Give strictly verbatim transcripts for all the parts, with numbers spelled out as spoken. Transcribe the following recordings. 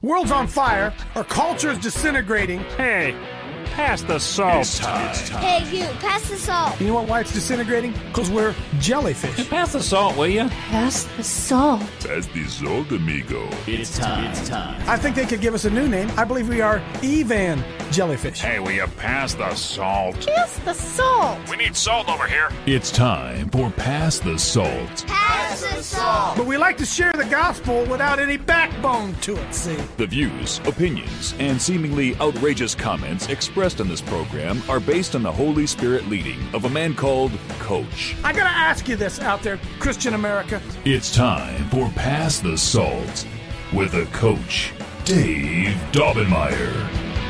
World's on fire. Our culture is disintegrating. Hey, pass the salt. It's time. It's time. Hey, you, pass the salt. You know what, why it's disintegrating? Because we're jellyfish. Pass the salt, will you? Pass the salt. Pass the salt, amigo. It's time. It's time. I think they could give us a new name. I believe we are Evan jellyfish. Hey, will you pass the salt? Pass the salt. We need salt over here. It's time for Pass the Salt. Pass the salt. But we like to share the gospel without any backbone to it, see? The views, opinions, and seemingly outrageous comments expressed in this program are based on the Holy Spirit leading of a man called Coach. I gotta ask you this out there, Christian America. It's time for Pass the Salt with the Coach, Dave Daubenmire.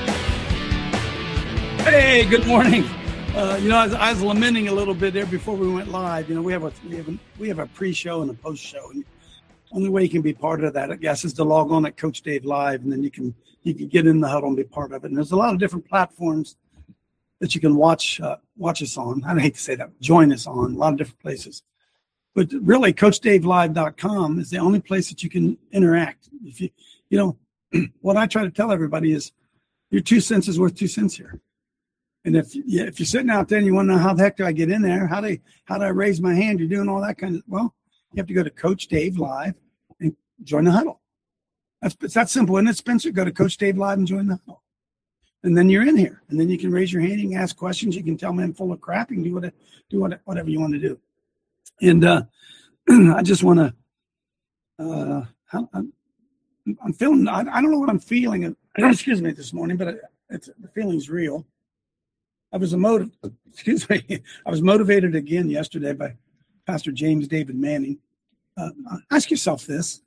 Hey, good morning. Uh, you know, I was, I was lamenting a little bit there before we went live. You know, we have a we have a, we have a pre-show and a post-show. And the only way you can be part of that, I guess, is to log on at Coach Dave Live, and then you can you can get in the huddle and be part of it. And there's a lot of different platforms that you can watch uh, watch us on. I hate to say that, join us on a lot of different places. But really, Coach Dave Live dot com is the only place that you can interact. If you you know, what I try to tell everybody is, your two cents is worth two cents here. And if yeah, if you're sitting out there and you want to know how the heck do I get in there, how do how do I raise my hand? You're doing all that kind of, well, you have to go to Coach Dave Live and join the huddle. That's it's that simple, isn't it, Spencer? Go to Coach Dave Live and join the huddle, and then you're in here. And then you can raise your hand, you can ask questions, you can tell me I'm full of crap, you can do what do what, whatever you want to do. And uh, I just want to, uh, I'm, I'm feeling. I, I don't know what I'm feeling. Excuse me this morning, but it's, the feeling's real. I was a motive, excuse me, I was motivated again yesterday by Pastor James David Manning. Uh, ask yourself this.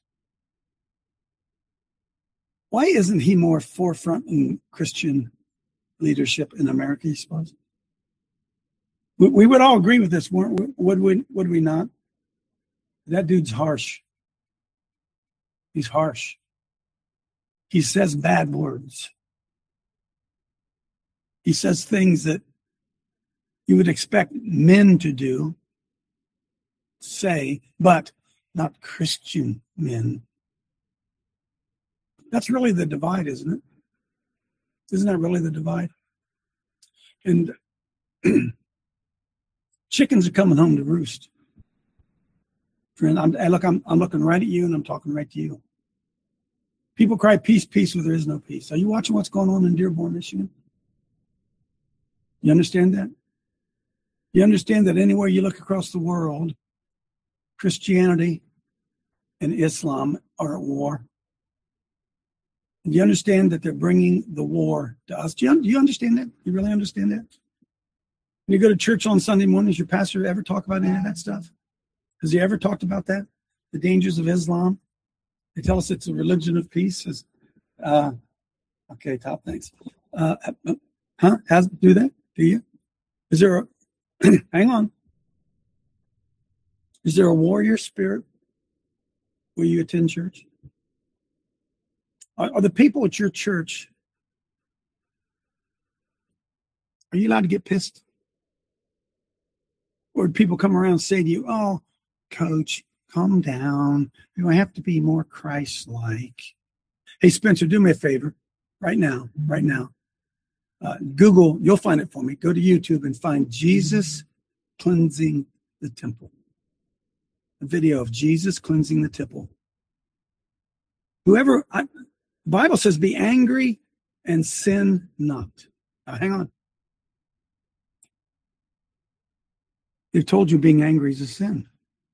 Why isn't he more forefront in Christian leadership in America, you suppose? We, we would all agree with this, would we, would we not? That dude's harsh. He's harsh. He says bad words. He says things that you would expect men to do, say, but not Christian men. That's really the divide, isn't it? Isn't that really the divide? And chickens are coming home to roost. Friend, I'm, I look, I'm, I'm looking right at you, and I'm talking right to you. People cry peace, peace, where there is no peace. Are you watching what's going on in Dearborn, Michigan? You understand that? You understand that anywhere you look across the world, Christianity and Islam are at war. Do you understand that they're bringing the war to us? Do you, do you understand that? You really understand that? When you go to church on Sunday mornings, your pastor ever talk about any of that stuff? Has he ever talked about that? The dangers of Islam? They tell us it's a religion of peace. Uh, okay, top, thanks. Uh, huh? Has do that? Do you? Is there a, hang on. Is there a warrior spirit where you attend church? Are, are the people at your church, are you allowed to get pissed? Or do people come around and say to you, oh, Coach, calm down. You have to be more Christ-like. Hey, Spencer, do me a favor right now, right now. Uh, Google, you'll find it for me. Go to YouTube and find Jesus cleansing the temple. A video of Jesus cleansing the temple. Whoever, I, the Bible says, be angry and sin not. Now, hang on. They've told you being angry is a sin.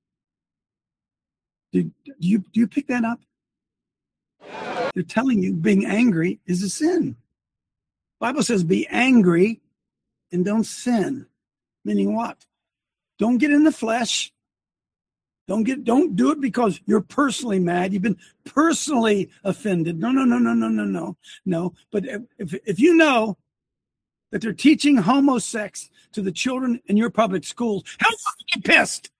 Do, do you do you pick that up? They're telling you being angry is a sin. Bible says be angry and don't sin. Meaning what? Don't get in the flesh. Don't get don't do it because you're personally mad. You've been personally offended. No, no, no, no, no, no, no. No. But if if you know that they're teaching homosex to the children in your public schools, how do you get pissed?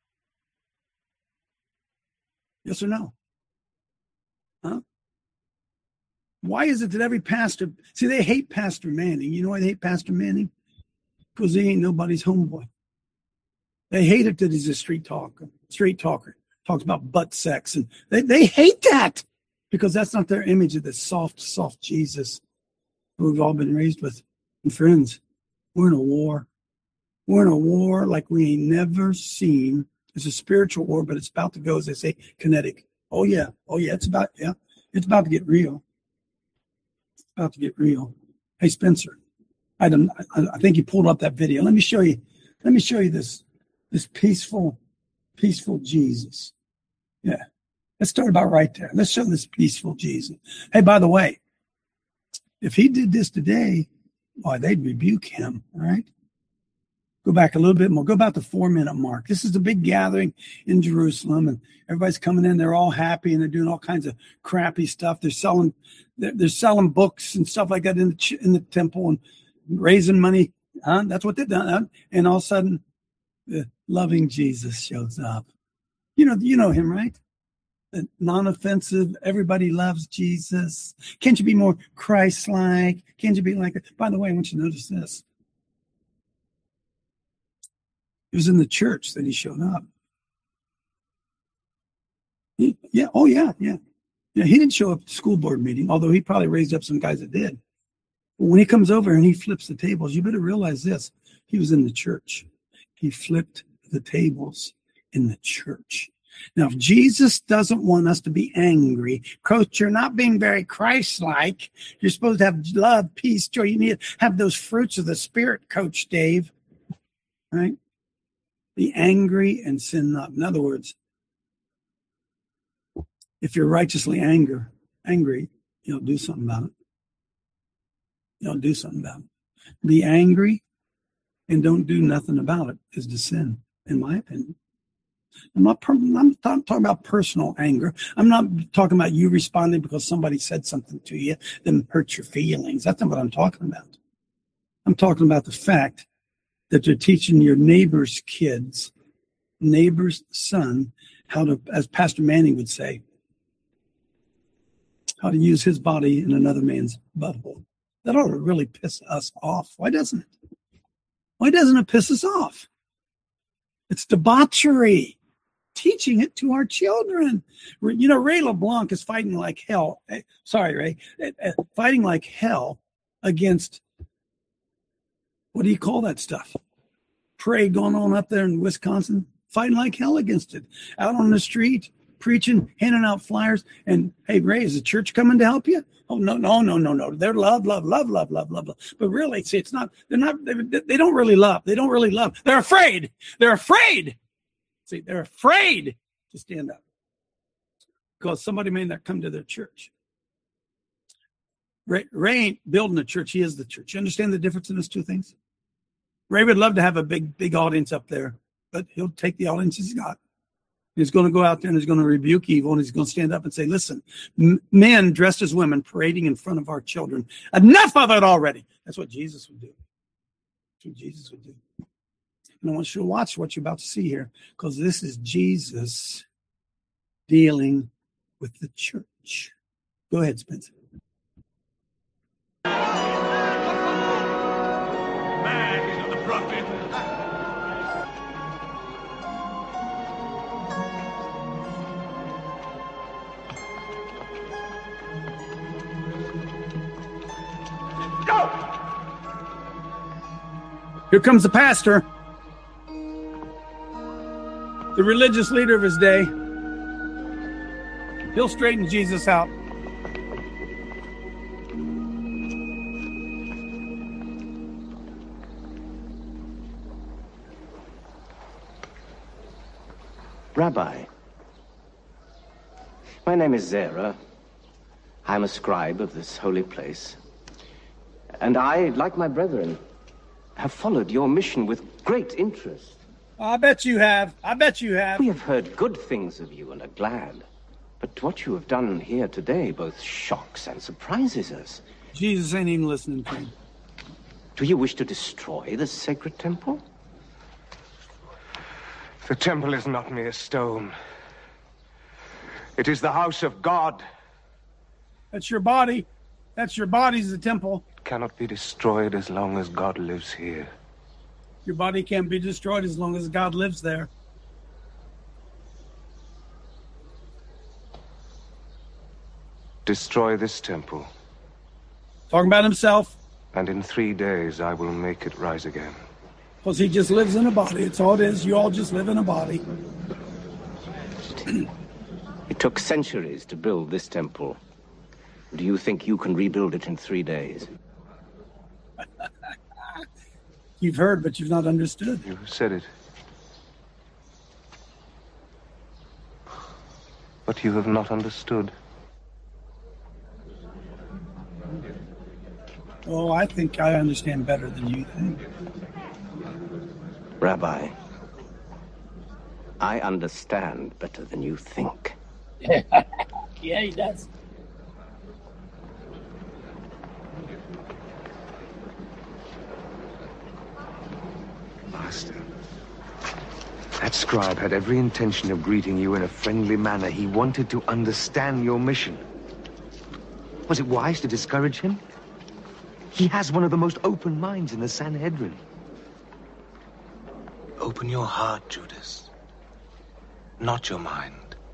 Yes or no? Huh? Why is it that every pastor, see, they hate Pastor Manning. You know why they hate Pastor Manning? Because he ain't nobody's homeboy. They hate it that he's a street talker, street talker, talks about butt sex. And they, they hate that. because that's not their image of the soft, soft Jesus who we've all been raised with. And friends, we're in a war. We're in a war like we ain't never seen. It's a spiritual war, but it's about to go, as they say, kinetic. Oh, yeah. Oh, yeah. It's about, yeah. It's about to get real. It's about to get real. Hey, Spencer, I don't, I, I think you pulled up that video. Let me show you. Let me show you this, this peaceful, peaceful Jesus. Yeah. Let's start about right there. Let's show this peaceful Jesus. Hey, by the way, if he did this today, why, they'd rebuke him, right? Go back a little bit more. Go about the four-minute mark. This is a big gathering in Jerusalem, and everybody's coming in. They're all happy, and they're doing all kinds of crappy stuff. They're selling, they're, they're selling books and stuff like that in the in the temple and raising money. Huh? That's what they've done. Huh? And all of a sudden, the loving Jesus shows up. You know, you know him, right? The non-offensive. Everybody loves Jesus. Can't you be more Christ-like? Can't you be like it? By the way, I want you to notice this. It was in the church that he showed up. He, yeah. Oh, yeah. Yeah. Yeah. He didn't show up at the school board meeting, although he probably raised up some guys that did. But when he comes over and he flips the tables, you better realize this. He was in the church. He flipped the tables in the church. Now, if Jesus doesn't want us to be angry, Coach, you're not being very Christ-like. You're supposed to have love, peace, joy. You need to have those fruits of the Spirit, Coach Dave. Right? Be angry and sin not. In other words, if you're righteously anger, angry, you'll do something about it. You'll do something about it. Be angry and don't do nothing about it is to sin, in my opinion. I'm not, I'm not talking about personal anger. I'm not talking about you responding because somebody said something to you that hurt your feelings. That's not what I'm talking about. I'm talking about the fact that they're teaching your neighbor's kids, neighbor's son, how to, as Pastor Manning would say, how to use his body in another man's butthole. That ought to really piss us off. Why doesn't it? Why doesn't it piss us off? It's debauchery. Teaching it to our children. You know, Ray LeBlanc is fighting like hell. Sorry, Ray. Fighting like hell against, what do you call that stuff? Parade going on up there in Wisconsin. Fighting like hell against it. Out on the street, preaching, handing out flyers. And, hey, Ray, is the church coming to help you? Oh, no, no, no, no, no. They're love, love, love, love, love, love, love. But really, see, it's not, they're not, they, they don't really love. They don't really love. They're afraid. They're afraid. See, they're afraid to stand up because somebody may not come to their church. Ray, Ray ain't building a church. He is the church. You understand the difference in those two things? Ray would love to have a big, big audience up there, but he'll take the audience he's got. He's going to go out there and he's going to rebuke evil, and he's going to stand up and say, listen, m- men dressed as women parading in front of our children. Enough of it already. That's what Jesus would do. That's what Jesus would do. And I want you to watch what you're about to see here, because this is Jesus dealing with the church. Go ahead, Spencer. Man, he's the prophet. Go! Here comes the pastor. The religious leader of his day. He'll straighten Jesus out. Rabbi, my name is Zerah. I'm a scribe of this holy place. And I, like my brethren, have followed your mission with great interest. I bet you have. I bet you have. We have heard good things of you and are glad. But what you have done here today both shocks and surprises us. Jesus ain't even listening to him. Do you wish to destroy the sacred temple? The temple is not mere stone. It is the house of God. That's your body. That's your body's the temple. It cannot be destroyed as long as God lives here. Your body can't be destroyed as long as God lives there. Destroy this temple, Talking about himself, and in three days I will make it rise again. because he just lives in a body. It's all it is. You all just live in a body. It took centuries to build this temple. Do you think you can rebuild it in three days? You've heard, but you've not understood. You said it. But you have not understood. Oh, I think I understand better than you think. Rabbi, I understand better than you think. Yeah, he does. Master, that scribe had every intention of greeting you in a friendly manner. He wanted to understand your mission. Was it wise to discourage him? He has one of the most open minds in the Sanhedrin. Open your heart, Judas. Not your mind.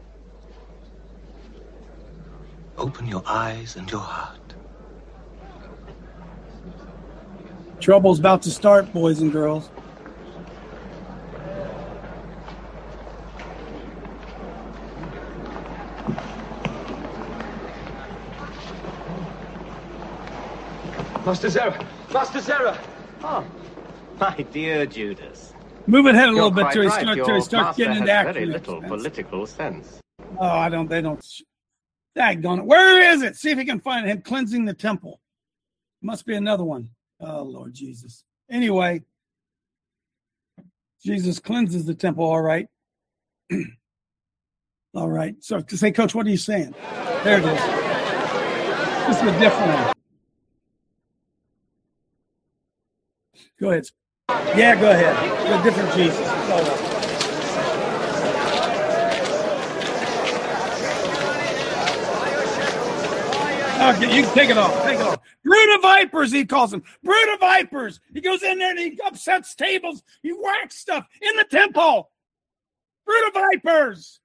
Open your eyes and your heart. Trouble's about to start, boys and girls. Master Zerah! Master Zerah! Oh, my dear Judas. Move it ahead a You're little bit quite till he right. start, Your till he starts master getting into has very acting. little political sense. Oh, I don't, they don't. Daggone it. Where is it? See if he can find him cleansing the temple. Must be another one. Oh, Lord Jesus. Anyway, Jesus cleanses the temple, all right. All right. So to say, Coach, what are you saying? There it is. This is a different one. Go ahead. Yeah, go ahead. It's a different Jesus. All right. Okay, you can take it off. Take it off. Brood of vipers, he calls them. Brood of vipers. He goes in there and he upsets tables. He whacks stuff in the temple. Brood of vipers.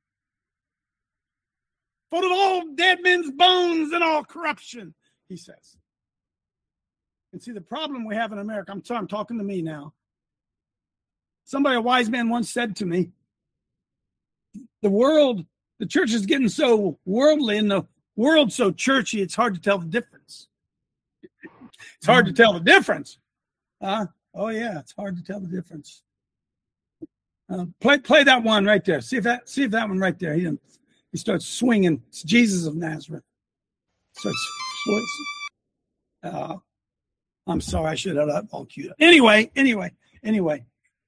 Full of all dead men's bones and all corruption, he says. And see, the problem we have in America, I'm sorry, I'm talking to me now. Somebody, a wise man once said to me, the world, the church is getting so worldly and the world so churchy, it's hard to tell the difference. It's hard to tell the difference. Huh? Oh, yeah, it's hard to tell the difference. Uh, play play that one right there. See if that see if that one right there. He, he starts swinging. It's Jesus of Nazareth. Starts. Uh, I'm sorry, I should have that all queued up. Anyway, anyway, anyway.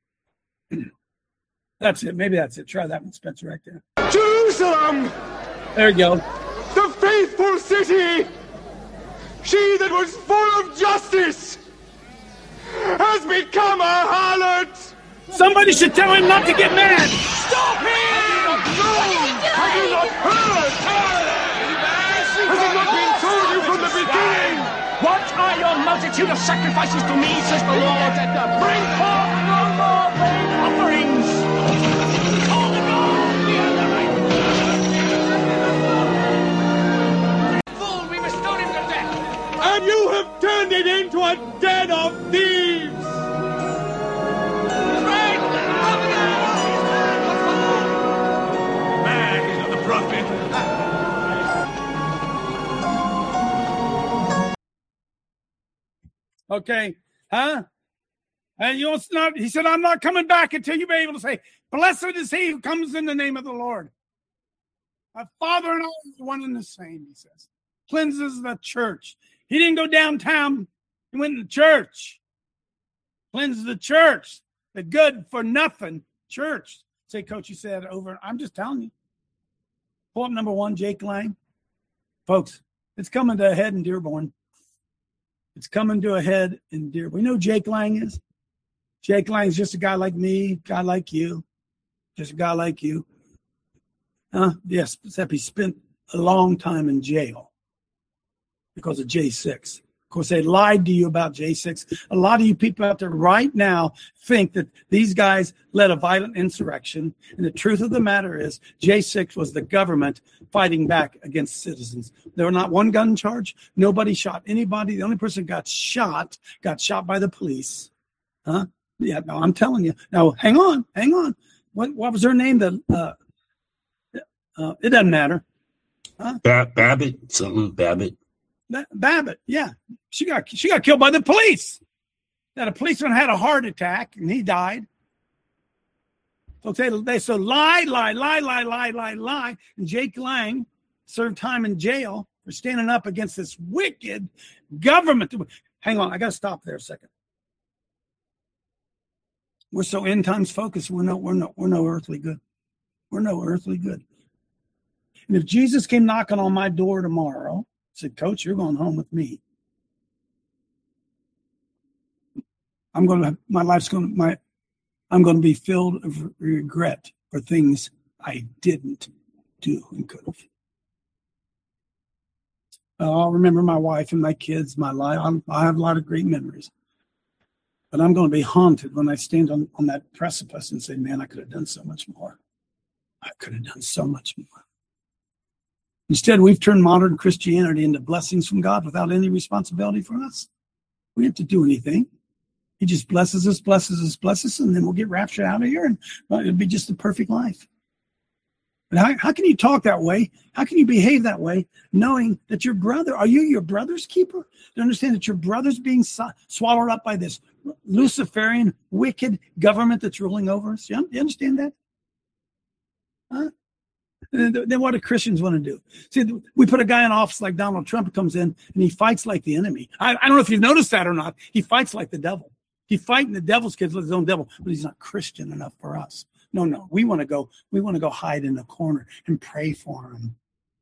That's it. Maybe that's it. Try that one, Spencer, right there. Jerusalem! There you go. The faithful city! She that was full of justice has become a harlot! Somebody should tell him not to get mad. Stop him! Have you not heard? Has it not been told you from the beginning? What are your multitude of sacrifices to me, says the Lord? Bring forth no more burnt offerings. Call the roll, the other right. Fool, we must stone him to death. And you have turned it into a den of thieves! Man is not the prophet. Okay, huh? And you know, it's not, he said, I'm not coming back until you be able to say, blessed is he who comes in the name of the Lord. My Father and I are one and the same, he says. Cleanses the church. He didn't go downtown. He went to church. Cleanses the church. The good for nothing church. Say, Coach, you said over. I'm just telling you. Pull up number one, Jake Lang. Folks, it's coming to a head in Dearborn. It's coming to a head in Dearborn. We know Jake Lang is. Jake Lang is just a guy like me, guy like you. Just a guy like you. Huh? Yes, except he spent a long time in jail because of J six. course, they lied to you about J six. A lot of you people out there right now think that these guys led a violent insurrection. And the truth of the matter is J six was the government fighting back against citizens. There were not one gun charge. Nobody shot anybody. The only person who got shot got shot by the police. Huh? Yeah, no, I'm telling you. Now, hang on, hang on. What what was her name? The uh, uh, it doesn't matter. Huh? Bab- Babbitt, something Babbitt. Babbitt, yeah, she got she got killed by the police. Now the policeman had a heart attack and he died. So they they so lie, lie, lie, lie, lie, lie, lie. And Jake Lang served time in jail for standing up against this wicked government. Hang on, I got to stop there a second. We're so end times focused. We're no, we're no, we're no earthly good. We're no earthly good. And if Jesus came knocking on my door tomorrow, said, "Coach, you're going home with me," I'm going to. My life's going to. My, I'm going to be filled of regret for things I didn't do and could have. I'll remember my wife and my kids, my life. I'm, I have a lot of great memories. But I'm going to be haunted when I stand on, on that precipice and say, man, I could have done so much more. I could have done so much more. Instead, we've turned modern Christianity into blessings from God without any responsibility for us. We don't have to do anything. He just blesses us, blesses us, blesses us, and then we'll get raptured out of here, and well, it'll be just a perfect life. But how, how can you talk that way? How can you behave that way, knowing that your brother, are you your brother's keeper? To understand that your brother's being so, swallowed up by this Luciferian, wicked government that's ruling over us? You understand that? Huh? Then what do Christians want to do? See, we put a guy in office like Donald Trump who comes in and he fights like the enemy. I, I don't know if you've noticed that or not. He fights like the devil. He's fighting the devil's kids with his own devil, but he's not Christian enough for us. No, no, we want to go, we want to go hide in the corner and pray for him.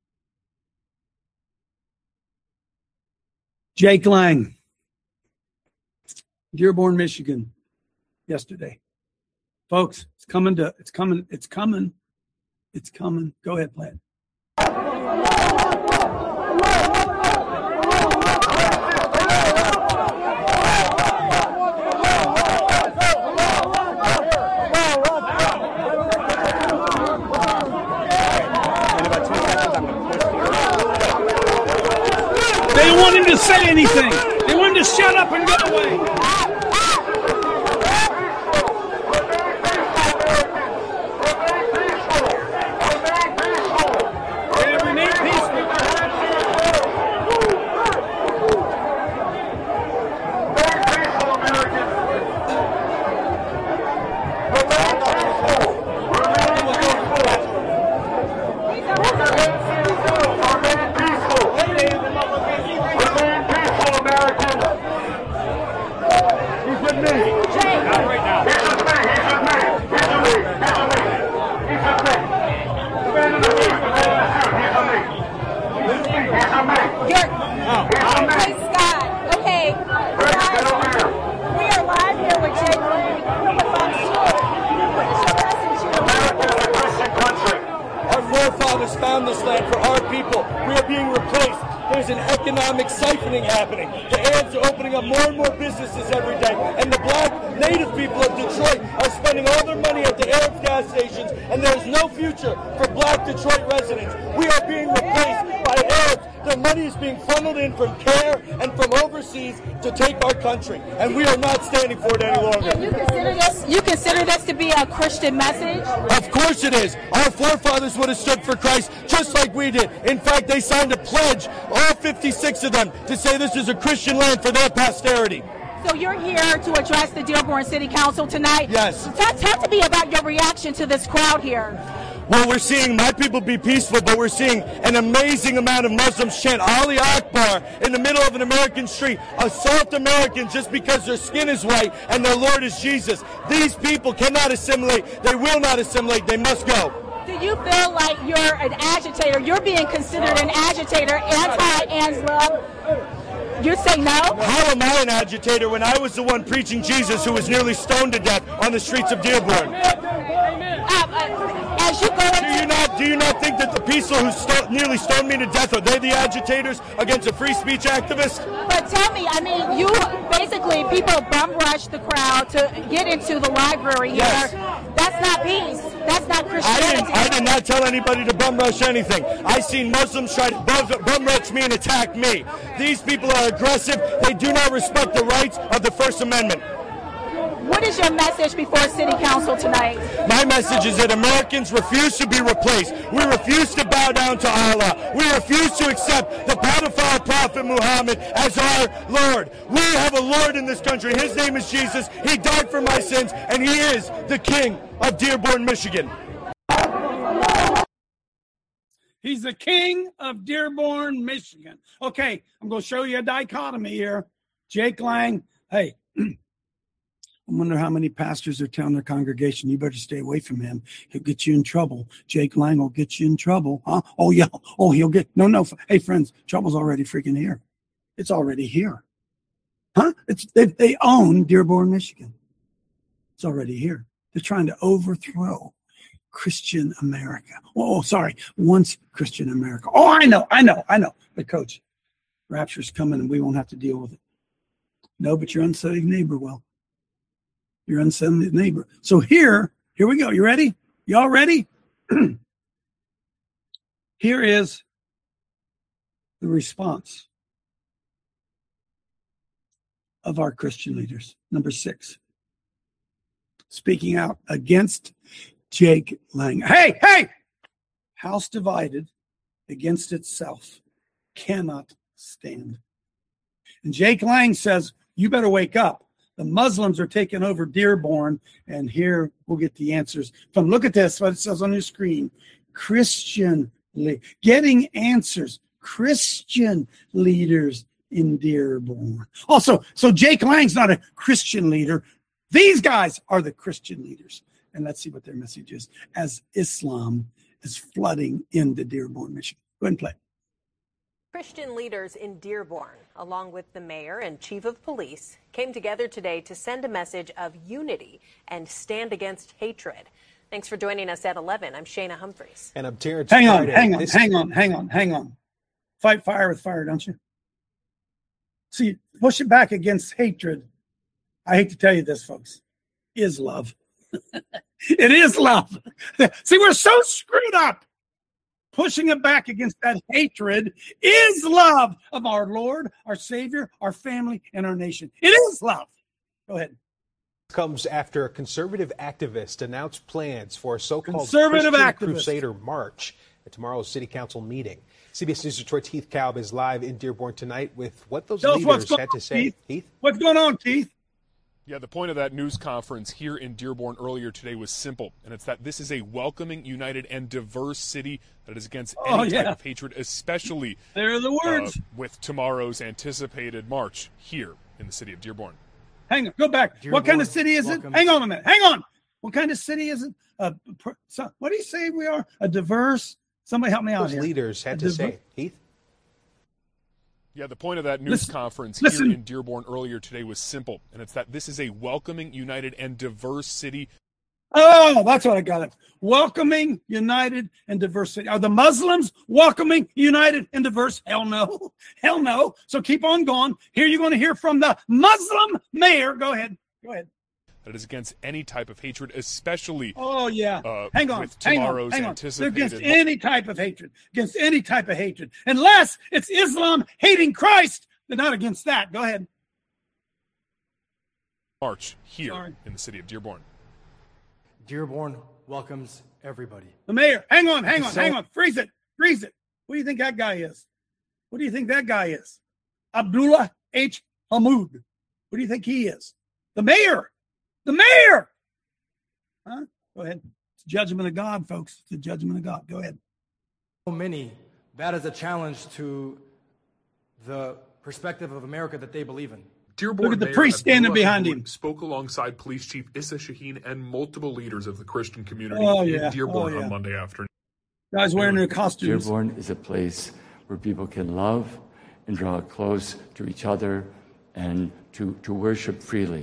Jake Lang, Dearborn, Michigan, yesterday. Folks, it's coming to, it's coming, it's coming, it's coming. Go ahead, play it. They don't want him to say anything. They want him to shut up and go away. They remain peaceful. Found this land for our people. We are being replaced. There's an economic siphoning happening. The Arabs are opening up more and more businesses every day, and the black native people of Detroit are spending all their money at the Arab gas stations, and there is no future for black Detroit residents. We are being replaced by Arabs. Their money is being funneled in from CARE and from overseas to take our country, and we are not standing for it any longer. And you consider this, you consider this to be a Christian message? Of course it is. Our forefathers would have stood for Christ just like we did. In fact, they signed a pledge, all fifty-six of them, to say this is a Christian land for their posterity. So you're here to address the Dearborn City Council tonight? Yes. Talk, talk to me about your reaction to this crowd here. Well, we're seeing my people be peaceful, but we're seeing an amazing amount of Muslims chant Ali Akbar in the middle of an American street, assault Americans just because their skin is white and their Lord is Jesus. These people cannot assimilate. They will not assimilate. They must go. Do you feel like you're an agitator? You're being considered an agitator, anti-Angela. You say no? How am I an agitator when I was the one preaching Jesus who was nearly stoned to death on the streets of Dearborn? Uh, uh, as you go into... Do you not, do you not think that the people who sto- nearly stoned me to death, are they the agitators against a free speech activist? But tell me, I mean, you basically, people bum rush the crowd to get into the library here. Yes. That's not peace. That's not I Christianity. didn't, I did not tell anybody to bum rush anything. I seen Muslims try to bum, bum rush me and attack me. These people are aggressive. They do not respect the rights of the First Amendment. What is your message before City Council tonight? My message is that Americans refuse to be replaced. We refuse to bow down to Allah. We refuse to accept the pedophile prophet Muhammad as our Lord. We have a Lord in this country. His name is Jesus. He died for my sins, and he is the King of Dearborn, Michigan. He's the king of Dearborn, Michigan. Okay, I'm going to show you a dichotomy here. Jake Lang, hey, I wonder how many pastors are telling their congregation, you better stay away from him. He'll get you in trouble. Jake Lang will get you in trouble. Huh? Oh, yeah. Oh, he'll get, no, no. Hey, friends, trouble's already freaking here. It's already here. Huh? It's They, they own Dearborn, Michigan. It's already here. They're trying to overthrow Christian America. Oh, sorry. Once Christian America. Oh, I know, I know, I know. But coach, rapture's coming and we won't have to deal with it. No, but your unsaved neighbor will. Your unsaved neighbor. So here, here we go. You ready? Y'all ready? Here is the response of our Christian leaders. Number six. Speaking out against Jake Lang. Hey, hey! House divided against itself cannot stand. And Jake Lang says, you better wake up. The Muslims are taking over Dearborn, and here we'll get the answers from, look at this, what it says on your screen, Christian, le- getting answers, Christian leaders in Dearborn. Also, so Jake Lang's not a Christian leader. These guys are the Christian leaders. And let's see what their message is as Islam is flooding into Dearborn, Michigan. Go ahead and play. Christian leaders in Dearborn, along with the mayor and chief of police, came together today to send a message of unity and stand against hatred. Thanks for joining us at eleven. I'm Shana Humphreys. And I'm Terrence. Hang on, Friday. hang on, This- hang on, hang on, hang on. Fight fire with fire, don't you? See, push it back against hatred. I hate to tell you this, folks, is love. It is love. See, we're so screwed up. Pushing it back against that hatred is love of our Lord, our Savior, our family, and our nation. It is love. Go ahead. Comes after a conservative activist announced plans for a so-called Conservative Christian activist. Crusader March at tomorrow's City Council meeting. C B S News Detroit's Heath Kalb is live in Dearborn tonight with what those Tell us what's leaders going had on, to say. Keith. Heath? What's going on, Keith? Yeah, the point of that news conference here in Dearborn earlier today was simple, and it's that this is a welcoming, united, and diverse city that is against any Oh, yeah. type of hatred, especially There are the words. uh, with tomorrow's anticipated march here in the city of Dearborn. Hang on, go back. Dearborn What kind of city is it? welcomes- Hang on a minute. Hang on. What kind of city is it? Uh, per, so, what do you say we are? A diverse? Somebody help me out Those here. leaders had A to diver- say. Heath? Yeah, the point of that news Listen- conference listen. here in Dearborn earlier today was simple, and it's that this is a welcoming, united, and diverse city. Oh, that's what I got it. Welcoming, united, and diversity. Are the Muslims welcoming, united, and diverse? Hell no. Hell no. So keep on going. Here you're going to hear from the Muslim mayor. Go ahead. Go ahead. That is against any type of hatred, especially Oh, yeah. uh, hang on. with Hang on. tomorrow's Hang on. They're anticipated against any type of hatred. Against any type of hatred. Unless it's Islam hating Christ. They're not against that. Go ahead. march here Sorry. in the city of Dearborn. Dearborn welcomes everybody. The mayor. Hang on. Hang on. So- Hang on. Freeze it. Freeze it. What do you think that guy is? What do you think that guy is? Abdullah H. Hamoud. What do you think he is? The mayor. The mayor. Huh? Go ahead. It's the judgment of God, folks. It's the judgment of God. Go ahead. So many, that is a challenge to the perspective of America that they believe in. Dearborn Look at the Mayor priest standing Abdullah behind Hamoud him. spoke alongside Police Chief Issa Shaheen and multiple leaders of the Christian community Oh, in yeah. Dearborn Oh, yeah. on Monday afternoon. Guys wearing their costumes. Dearborn is a place where people can love and draw close to each other and to, to worship freely.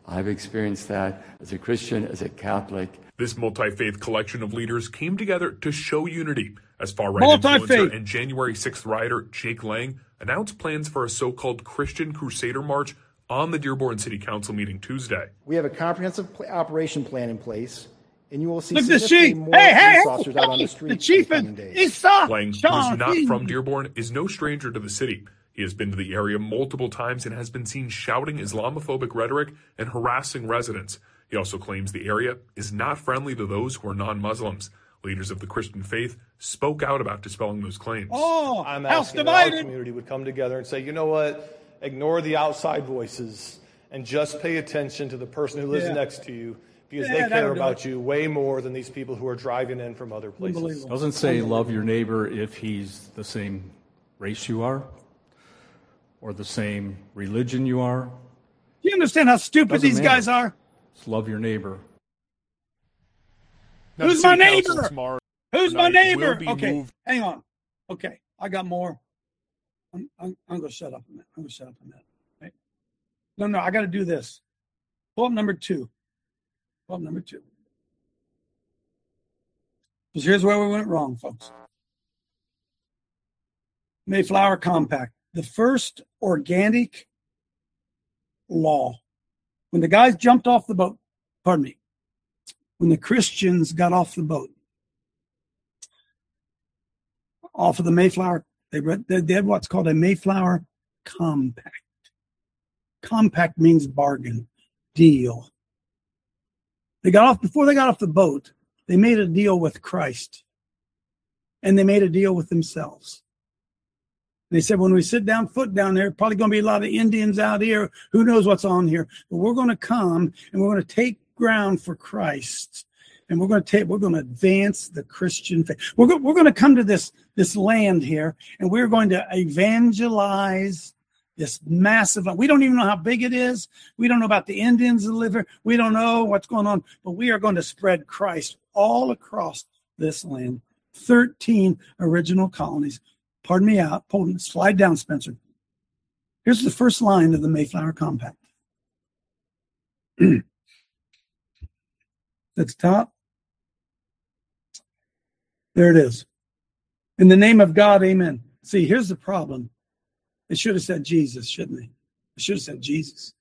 I've experienced that as a Christian, as a Catholic. This multi-faith collection of leaders came together to show unity as far-right Multi-faith. influencer and January sixth rioter Jake Lang announced plans for a so-called Christian Crusader March on the Dearborn City Council meeting Tuesday. We have a comprehensive pl- operation plan in place, and you will see Look at the significantly chief. more Hey, hey, police officers hey, out on the hey, street the chief in is, the coming days. he's soft. Lang, who is Sean, not he- from Dearborn, is no stranger to the city. He has been to the area multiple times and has been seen shouting Islamophobic rhetoric and harassing residents. He also claims the area is not friendly to those who are non-Muslims. Leaders of the Christian faith spoke out about dispelling those claims. Oh, I'm house asking that our divided. community would come together and say, you know what, ignore the outside voices and just pay attention to the person who lives Yeah. next to you, because Yeah, they that'll care do about it. you way more than these people who are driving in from other places. Doesn't say love your neighbor if he's the same race you are or the same religion you are. Do you understand how stupid Doesn't these matter. guys are? Just love your neighbor. Now, the Who's my city council neighbor? tomorrow Who's my night will neighbor? be Okay, moved- hang on. Okay, I got more. I'm, I'm, I'm going to shut up a minute. I'm going to shut up a minute. Right? No, no, I got to do this. Pull up number two. Pull up number two. Because here's where we went wrong, folks. Mayflower Compact, the first organic law. When the guys jumped off the boat, pardon me, when the Christians got off the boat, off of the Mayflower, they read, they did what's called a Mayflower Compact. Compact means bargain, deal. They got off, before they got off the boat, they made a deal with Christ. And they made a deal with themselves. They said, when we sit down, foot down there, probably going to be a lot of Indians out here. Who knows what's on here? But we're going to come and we're going to take ground for Christ. And we're going to take, we're going to advance the Christian faith. We're, go, we're going to come to this, this land here, and we're going to evangelize this massive, we don't even know how big it is. We don't know about the Indians that live here. We don't know what's going on, but we are going to spread Christ all across this land. thirteen original colonies. Pardon me out. Hold, slide down, Spencer. Here's the first line of the Mayflower Compact. At the top. There it is. In the name of God, amen. See, here's the problem. It should have said Jesus, shouldn't it? It should have said Jesus.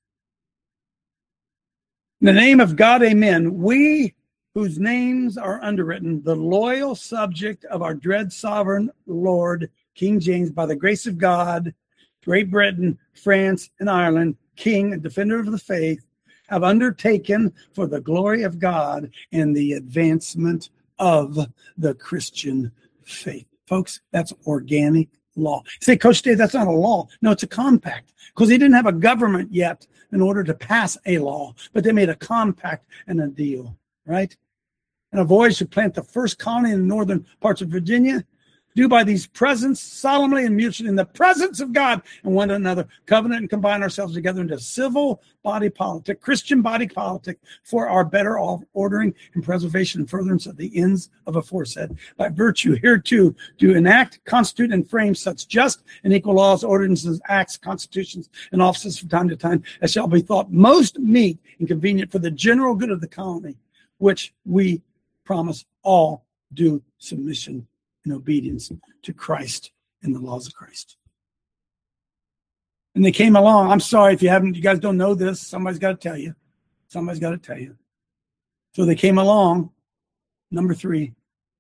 In the name of God, amen. We, whose names are underwritten, the loyal subject of our dread sovereign Lord, King James, by the grace of God, Great Britain, France, and Ireland, King and defender of the faith, have undertaken for the glory of God and the advancement of the Christian faith. Folks, that's organic law. You say, Coach Dave, that's not a law. No, it's a compact, because they didn't have a government yet in order to pass a law, but they made a compact and a deal, right? And a voyage to plant the first colony in the northern parts of Virginia, do by these presents, solemnly and mutually, in the presence of God and one another, covenant and combine ourselves together into civil body politic, Christian body politic, for our better ordering and preservation and furtherance of the ends of aforesaid. By virtue hereto do enact, constitute, and frame such just and equal laws, ordinances, acts, constitutions, and offices from time to time as shall be thought most meet and convenient for the general good of the colony, which we promise all due submission and obedience to Christ and the laws of Christ. And they came along. I'm sorry if you haven't, you guys don't know this. Somebody's got to tell you. Somebody's got to tell you. So they came along. Number three.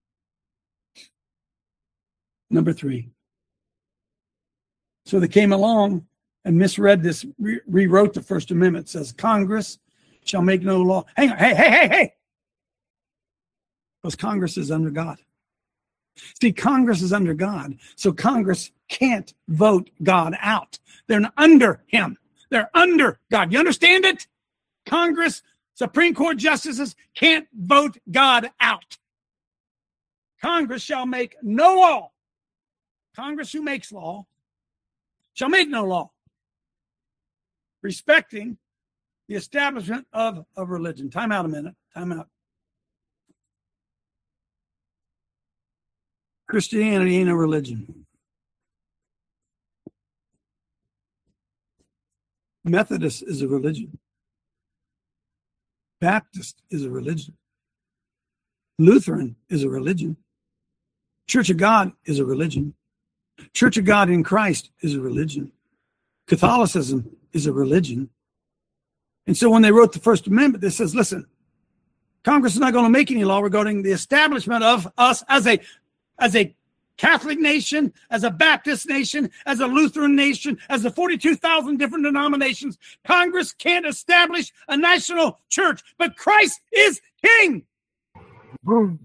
Number three. So they came along and misread this, re- rewrote the First Amendment. It says, Congress shall make no law. Hang on. Hey, hey, hey, hey. Because Congress is under God. See, Congress is under God, so Congress can't vote God out. They're under him. They're under God. You understand it? Congress, Supreme Court justices can't vote God out. Congress shall make no law. Congress, who makes law, shall make no law respecting the establishment of a religion. Time out a minute. Time out. Christianity ain't a religion. Methodist is a religion. Baptist is a religion. Lutheran is a religion. Church of God is a religion. Church of God in Christ is a religion. Catholicism is a religion. And so when they wrote the First Amendment, it says, listen, Congress is not going to make any law regarding the establishment of us as a, as a Catholic nation, as a Baptist nation, as a Lutheran nation, as the forty-two thousand different denominations. Congress can't establish a national church, but Christ is king. Boom.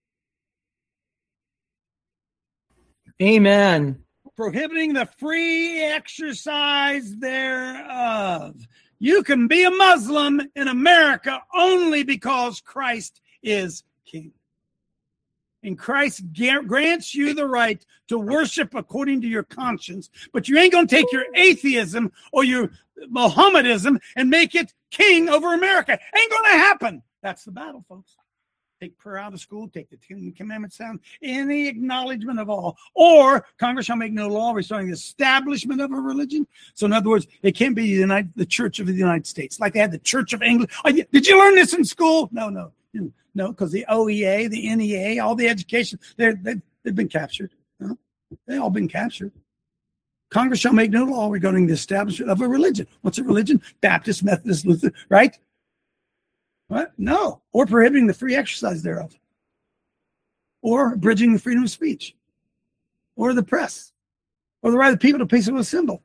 Amen. Prohibiting the free exercise thereof. You can be a Muslim in America only because Christ is king. And Christ grants you the right to worship according to your conscience, but you ain't going to take your atheism or your Mohammedism and make it king over America. Ain't going to happen. That's the battle, folks. Take prayer out of school, take the Ten Commandments down, any acknowledgement of all. Or Congress shall make no law restoring the establishment of a religion. So in other words, it can't be the, United, the Church of the United States. Like they had the Church of England. Oh, did you learn this in school? No, no. No, because the O E A, the N E A, all the education, they're, they've, they've been captured. No? They've all been captured. Congress shall make no law regarding the establishment of a religion. What's a religion? Baptist, Methodist, Lutheran, right? What? No. Or prohibiting the free exercise thereof. Or abridging the freedom of speech. Or the press. Or the right of the people to peaceably assemble.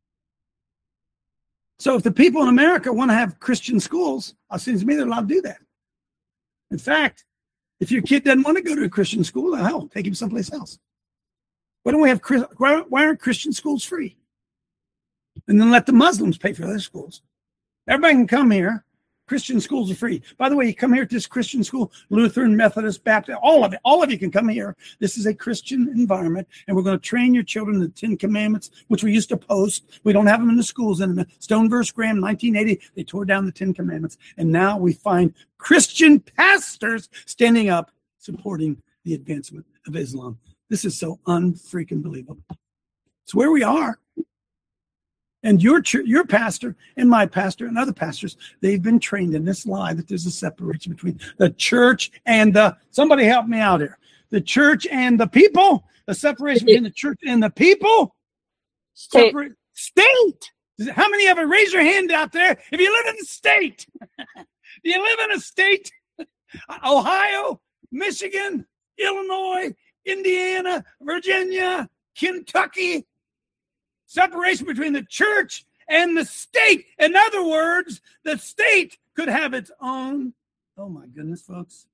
So if the people in America want to have Christian schools, it seems to me they're allowed to do that. In fact, if your kid doesn't want to go to a Christian school, hell, take him someplace else. Why don't we have, why aren't Christian schools free? And then let the Muslims pay for their schools. Everybody can come here. Christian schools are free. By the way, you come here to this Christian school, Lutheran, Methodist, Baptist, all of it. All of you can come here. This is a Christian environment, and we're going to train your children in the Ten Commandments, which we used to post. We don't have them in the schools anymore. Stone verse Graham, nineteen eighty, they tore down the Ten Commandments, and now we find Christian pastors standing up supporting the advancement of Islam. This is so unfreaking believable. It's where we are. And your ch- your pastor and my pastor and other pastors, they've been trained in this lie that there's a separation between the church and the, somebody help me out here, the church and the people, the separation between the church and the people. State. Separate, state. How many of you raise your hand out there if you live in the state? Do you live in a state? Ohio, Michigan, Illinois, Indiana, Virginia, Kentucky. Separation between the church and the state. In other words, the state could have its own. Oh my goodness, folks.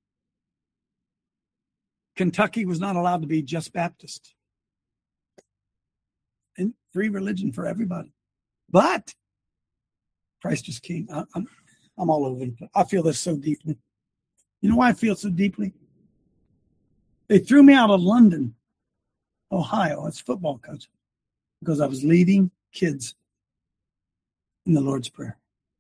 Kentucky was not allowed to be just Baptist. And free religion for everybody. But Christ is king. I, I'm, I'm all over it. I feel this so deeply. You know why I feel so deeply? They threw me out of London, Ohio, as football coach, because I was leading kids in the Lord's Prayer.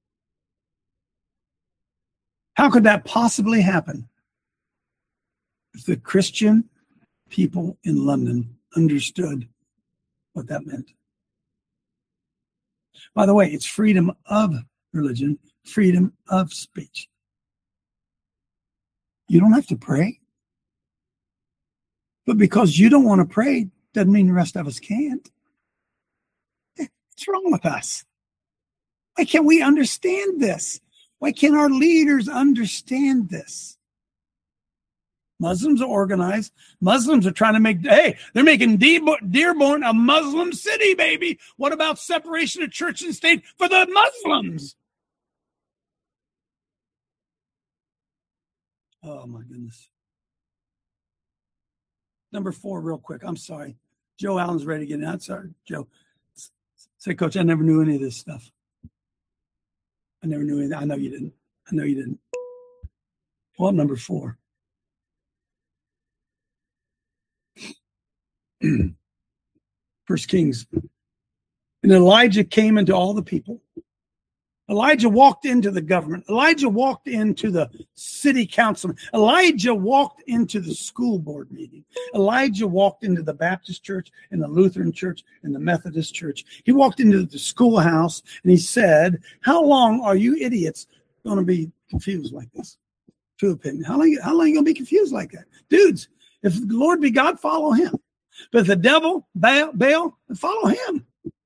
How could that possibly happen if the Christian people in London understood what that meant? By the way, it's freedom of religion, freedom of speech. You don't have to pray. But because you don't want to pray, doesn't mean the rest of us can't. What's wrong with us? Why can't we understand this? Why can't our leaders understand this? Muslims are organized. Muslims are trying to make, hey, they're making Dearborn a Muslim city, baby. What about separation of church and state for the Muslims? Oh, my goodness. Number four, real quick. I'm sorry. Joe Allen's ready to get out. Sorry, Joe. Say, Coach, I never knew any of this stuff. I never knew anything. I know you didn't. I know you didn't. Well, number four. First Kings. And Elijah came into all the people. Elijah walked into the government. Elijah walked into the city council. Elijah walked into the school board meeting. Elijah walked into the Baptist church and the Lutheran church and the Methodist church. He walked into the schoolhouse and he said, how long are you idiots going to be confused like this? Two opinions. How long, how long are you going to be confused like that? Dudes, if the Lord be God, follow him. But if the devil, Baal, Baal follow him.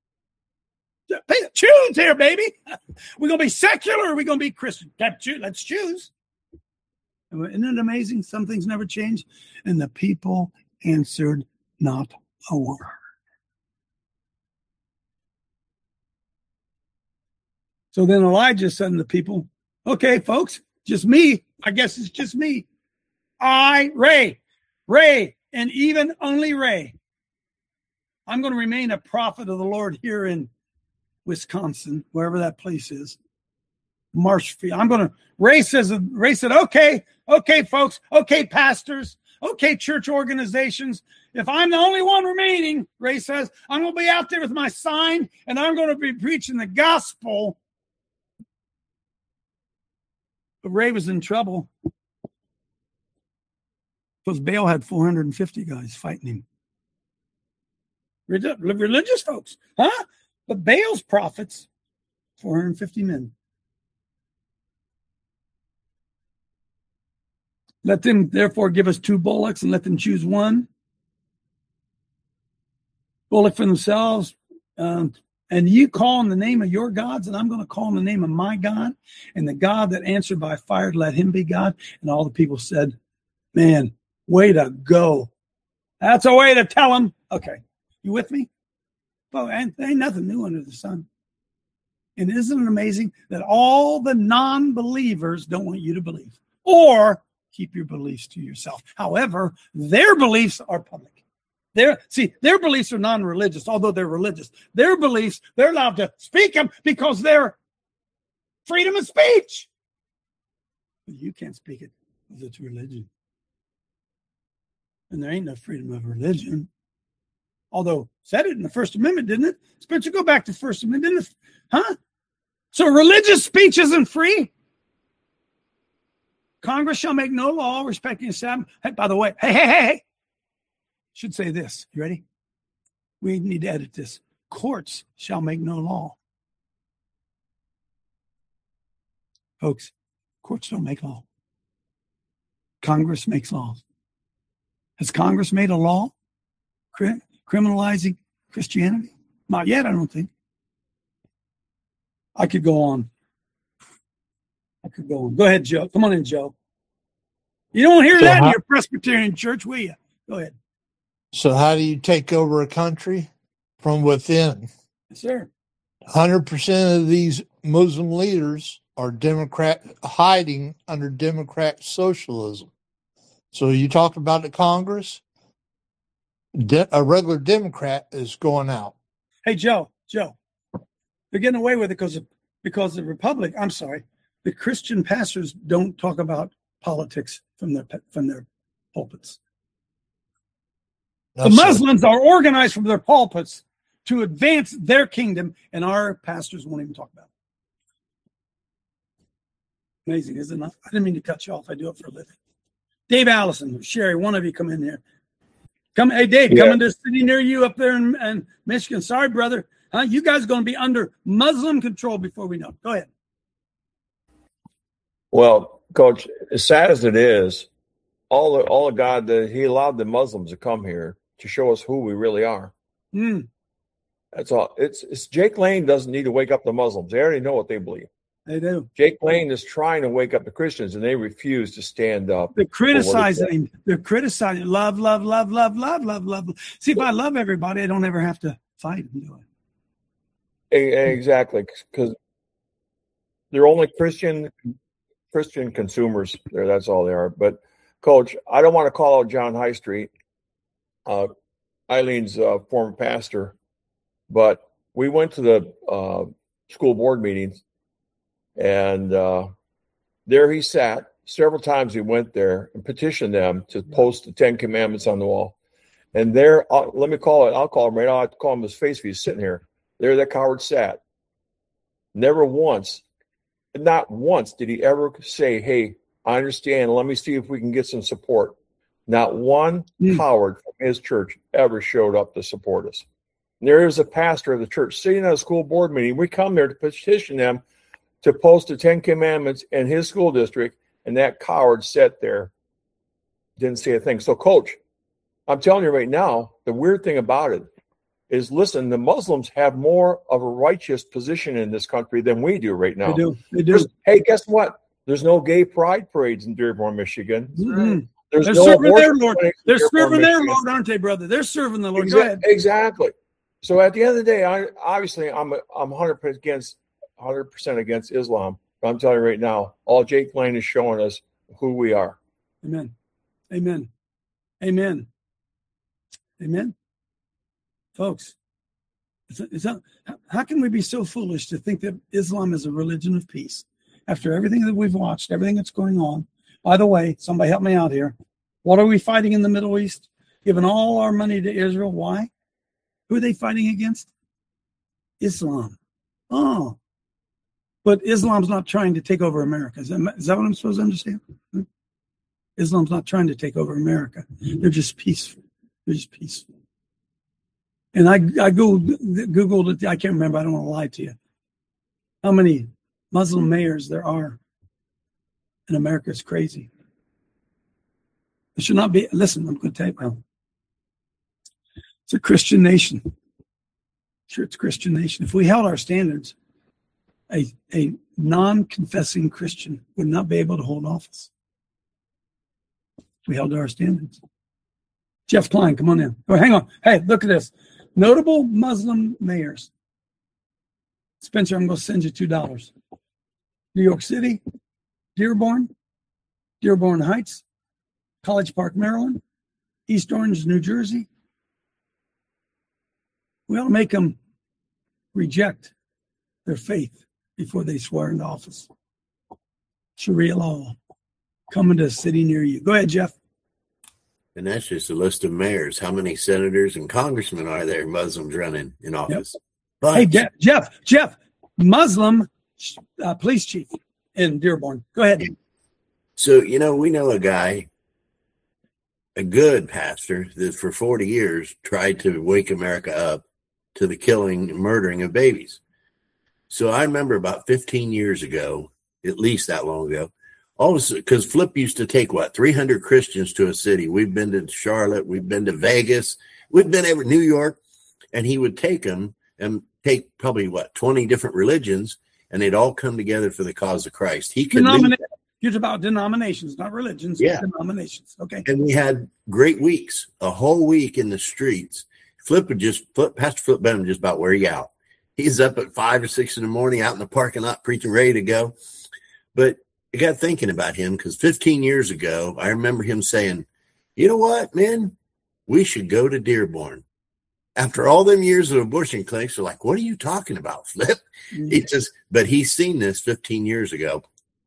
Choose here, baby. We're going to be secular or are we going to be Christian? Let's choose. Isn't it amazing? Some things never change. And the people answered not a word. So then Elijah said to the people, okay, folks, just me. I guess it's just me. I, Ray, Ray, and even only Ray. I'm going to remain a prophet of the Lord here in Wisconsin, wherever that place is. Marshfield. I'm going to, Ray says, Ray said, okay, okay, folks, okay, pastors, okay, church organizations. If I'm the only one remaining, Ray says, I'm going to be out there with my sign and I'm going to be preaching the gospel. But Ray was in trouble because Baal had four hundred fifty guys fighting him. Religious folks, huh? But Baal's prophets, four hundred fifty men. Let them therefore give us two bullocks and let them choose one bullock for themselves. Um, and you call in the name of your gods, and I'm going to call in the name of my God. And the God that answered by fire, let him be God. And all the people said, man, way to go. That's a way to tell them. Okay, you with me? Well, ain't, ain't nothing new under the sun. And isn't it amazing that all the non-believers don't want you to believe? Or keep your beliefs to yourself. However, their beliefs are public. Their, see, their beliefs are non-religious, although they're religious. Their beliefs, they're allowed to speak them because they're freedom of speech. But you can't speak it because it's religion. And there ain't no freedom of religion. Although, said it in the First Amendment, didn't it? Spencer, go back to the First Amendment, didn't it? Huh? So religious speech isn't free? Congress shall make no law respecting the Sabbath. Hey, by the way, hey, hey, hey, hey. Should say this. You ready? We need to edit this. Courts shall make no law. Folks, courts don't make law. Congress makes laws. Has Congress made a law cri- criminalizing Christianity? Not yet, I don't think. I could go on. I could go on. Go ahead, Joe. Come on in, Joe. You don't hear so that how, in your Presbyterian church, will you? Go ahead. So how do you take over a country? From within. Yes, sir. one hundred percent of these Muslim leaders are Democrat, hiding under Democrat socialism. So you talk about the Congress, de- a regular Democrat is going out. Hey, Joe, Joe, they're getting away with it because of, because the Republic, I'm sorry, the Christian pastors don't talk about politics from their from their pulpits. No, the Muslims sir. are organized from their pulpits to advance their kingdom, and our pastors won't even talk about it. Amazing, isn't it? I didn't mean to cut you off. I do it for a living. Dave Allison, Sherry, one of you come in here. Come, hey, Dave, yeah. coming to a city near you up there in, in Michigan. Sorry, brother. Huh? You guys are going to be under Muslim control before we know it. Go ahead. Well, Coach, as sad as it is, all the, all of God, the, he allowed the Muslims to come here to show us who we really are. Mm. That's all. It's, it's Jake Lane doesn't need to wake up the Muslims. They already know what they believe. They do. Jake Lane is trying to wake up the Christians, and they refuse to stand up. They're criticizing him. They're criticizing love, love, love, love, love, love, love. See, if I love everybody, I don't ever have to fight them, do I? Exactly, because they're only Christian Christian consumers there. That's all they are. But, Coach, I don't want to call out John High Street, uh, Eileen's uh, former pastor, but we went to the uh, school board meetings, and uh, there he sat. Several times he went there and petitioned them to post the Ten Commandments on the wall. And there, uh, let me call it, I'll call him right now. I have to call him his face if he's sitting here. There that coward sat. Never once, not once did he ever say, hey, I understand. Let me see if we can get some support. Not one mm. coward from his church ever showed up to support us. And there is a pastor of the church sitting at a school board meeting. We come there to petition them to post the Ten Commandments in his school district, and that coward sat there, didn't say a thing. So, Coach, I'm telling you right now, the weird thing about it is, listen, the Muslims have more of a righteous position in this country than we do right now. They do. They do. There's, hey, guess what? There's no gay pride parades in Dearborn, Michigan. Mm-hmm. There's They're no serving their abortion Lord. clinics in They're Dearborn, serving their Michigan. Lord, aren't they, brother? They're serving the Lord. Exa- Go ahead. Exactly. So at the end of the day, I obviously I'm I'm one hundred percent against one hundred percent against Islam. But I'm telling you right now, all Jake Lang is showing us who we are. Amen. Amen. Amen. Amen. Folks, it's, it's not, how can we be so foolish to think that Islam is a religion of peace after everything that we've watched, everything that's going on? By the way, somebody help me out here. What are we fighting in the Middle East? Giving all our money to Israel. Why? Who are they fighting against? Islam. Oh. But Islam's not trying to take over America. Is that, is that what I'm supposed to understand? Islam's not trying to take over America. They're just peaceful. They're just peaceful. And I, I Googled, Googled it. I can't remember. I don't want to lie to you. How many Muslim mayors there are in America is crazy. It should not be. Listen, I'm going to tell you now. It's a Christian nation. Sure, it's a Christian nation. If we held our standards, a, a non-confessing Christian would not be able to hold office. If we held our standards. Jeff Klein, come on in. Oh, hang on. Hey, look at this. Notable Muslim mayors. Spencer, I'm going to send you two dollars. New York City, Dearborn, Dearborn Heights, College Park, Maryland, East Orange, New Jersey. We ought to make them reject their faith before they swear into office. Sharia law coming to a city near you. Go ahead, Jeff. And that's just a list of mayors. How many senators and congressmen are there Muslims running in office? Yep. But hey, Jeff, Jeff, Jeff, Muslim uh, police chief in Dearborn. Go ahead. So, you know, we know a guy, a good pastor that for forty years tried to wake America up to the killing and murdering of babies. So I remember about fifteen years ago, at least that long ago, all of because Flip used to take, what, three hundred Christians to a city. We've been to Charlotte. We've been to Vegas. We've been over New York. And he would take them and take probably, what, twenty different religions, and they'd all come together for the cause of Christ. He could lead that. It's about denominations, not religions, yeah. denominations. Okay. And we had great weeks, a whole week in the streets. Flip would just, Flip, Pastor Flip Benham just about wear you out. He's up at five or six in the morning out in the parking lot preaching, ready to go. But I got thinking about him because fifteen years ago, I remember him saying, you know what, man, we should go to Dearborn. After all them years of abortion clinics, they're like, what are you talking about, Flip? Mm-hmm. He just, but he's seen this fifteen years ago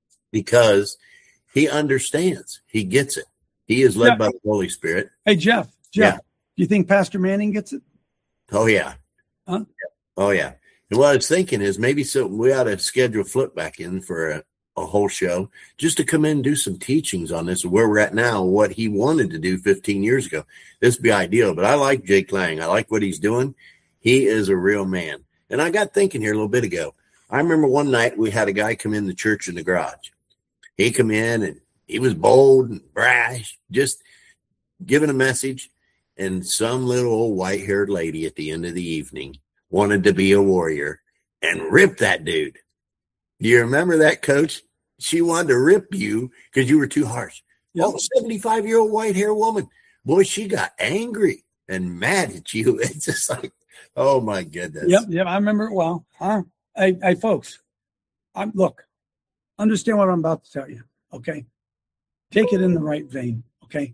because he understands. He gets it. He is led yeah. by the Holy Spirit. Hey, Jeff, Jeff, yeah. do you think Pastor Manning gets it? Oh, yeah. Huh? Oh, yeah. And what I was thinking is maybe so we ought to schedule Flip back in for a, a whole show just to come in and do some teachings on this, where we're at now, what he wanted to do fifteen years ago. This would be ideal. But I like Jake Lang. I like what he's doing. He is a real man. And I got thinking here a little bit ago. I remember one night we had a guy come in the church in the garage. He come in and he was bold and brash, just giving a message. And some little old white-haired lady at the end of the evening wanted to be a warrior and rip that dude. Do you remember that, Coach? She wanted to rip you because you were too harsh. Yep. Oh, seventy-five-year-old white-haired woman. Boy, she got angry and mad at you. It's just like, oh, my goodness. Yep, yep, I remember it well. Huh? Hey, hey, folks, I'm, look, understand what I'm about to tell you, okay? Take it in the right vein, okay?